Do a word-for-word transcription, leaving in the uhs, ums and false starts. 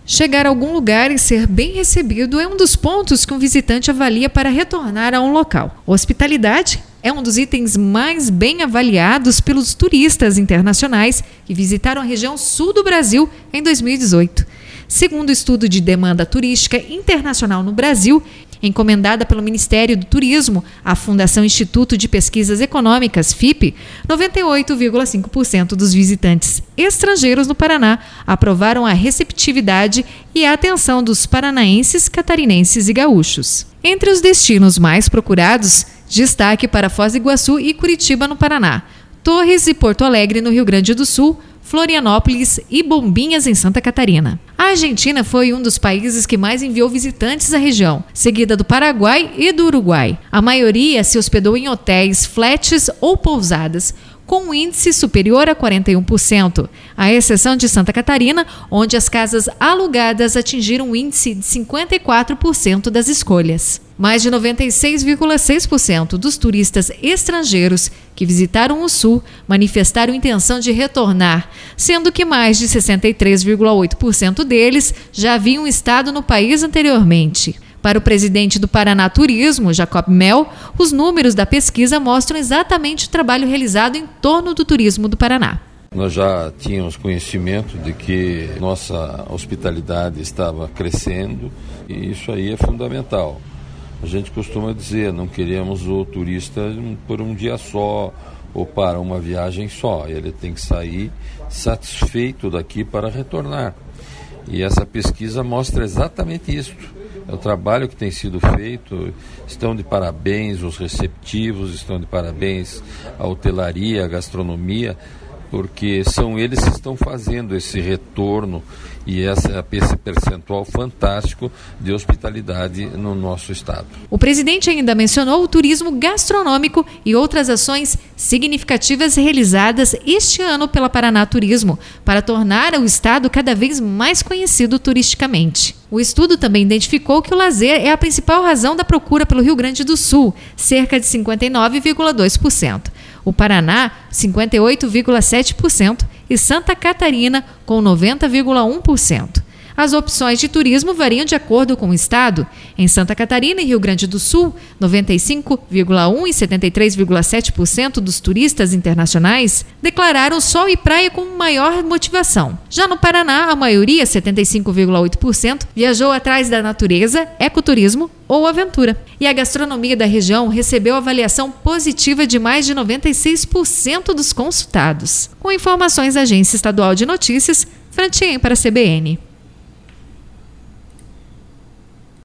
Chegar a algum lugar e ser bem recebido é um dos pontos que um visitante avalia para retornar a um local. Hospitalidade é um dos itens mais bem avaliados pelos turistas internacionais que visitaram a região sul do Brasil em dois mil e dezoito. Segundo o estudo de demanda turística internacional no Brasil, encomendada pelo Ministério do Turismo à Fundação Instituto de Pesquisas Econômicas, F I P, noventa e oito vírgula cinco por cento dos visitantes estrangeiros no Paraná aprovaram a receptividade e a atenção dos paranaenses, catarinenses e gaúchos. Entre os destinos mais procurados, destaque para Foz do Iguaçu e Curitiba, no Paraná, Torres e Porto Alegre, no Rio Grande do Sul, Florianópolis e Bombinhas, em Santa Catarina. A Argentina foi um dos países que mais enviou visitantes à região, seguida do Paraguai e do Uruguai. A maioria se hospedou em hotéis, flats ou pousadas, com um índice superior a quarenta e um por cento, à exceção de Santa Catarina, onde as casas alugadas atingiram um índice de cinquenta e quatro por cento das escolhas. Mais de noventa e seis vírgula seis por cento dos turistas estrangeiros que visitaram o Sul manifestaram intenção de retornar, sendo que mais de sessenta e três vírgula oito por cento deles já haviam estado no país anteriormente. Para o presidente do Paraná Turismo, Jacob Mel, os números da pesquisa mostram exatamente o trabalho realizado em torno do turismo do Paraná. Nós já tínhamos conhecimento de que nossa hospitalidade estava crescendo e isso aí é fundamental. A gente costuma dizer, não queremos o turista por um dia só ou para uma viagem só. Ele tem que sair satisfeito daqui para retornar. E essa pesquisa mostra exatamente isso. É o trabalho que tem sido feito. Estão de parabéns os receptivos, estão de parabéns a hotelaria, a gastronomia, porque são eles que estão fazendo esse retorno e essa, esse percentual fantástico de hospitalidade no nosso estado. O presidente ainda mencionou o turismo gastronômico e outras ações significativas realizadas este ano pela Paraná Turismo para tornar o estado cada vez mais conhecido turisticamente. O estudo também identificou que o lazer é a principal razão da procura pelo Rio Grande do Sul, cerca de cinquenta e nove vírgula dois por cento. O Paraná, cinquenta e oito vírgula sete por cento e Santa Catarina, com noventa vírgula um por cento. As opções de turismo variam de acordo com o estado. Em Santa Catarina e Rio Grande do Sul, noventa e cinco vírgula um por cento e setenta e três vírgula sete por cento dos turistas internacionais declararam sol e praia como maior motivação. Já no Paraná, a maioria, setenta e cinco vírgula oito por cento, viajou atrás da natureza, ecoturismo ou aventura. E a gastronomia da região recebeu avaliação positiva de mais de noventa e seis por cento dos consultados. Com informações da Agência Estadual de Notícias, Francien para a C B N.